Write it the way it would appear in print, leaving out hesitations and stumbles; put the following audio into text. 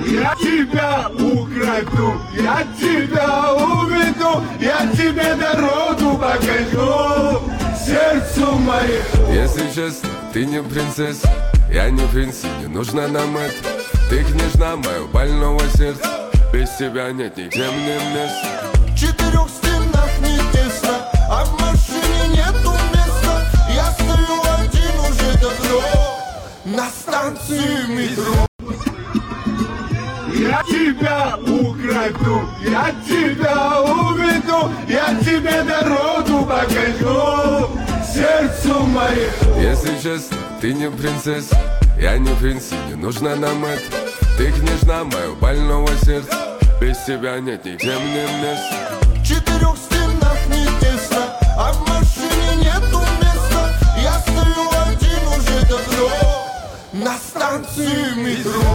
Я тебя украду, я тебя уведу, я тебе дорогу покажу, сердцу моему. Если честно, ты не принцесса, я не принц, не нужно нам это. Ты княжна моего больного сердца, без тебя нет нигде мне места. В 4 стенах не тесно, а в машине нету места. Я стою один уже давно на станции метро. Я тебя украду, я тебя уведу, я тебе дорогу покажу, сердцу моему. Если честно, ты не принцесса, я не принц, не нужно нам это. Ты княжна моего больного сердца, без тебя нет нигде мне места. В 4 стенах не тесно, а в машине нету места. Я стою один уже давно на станции метро.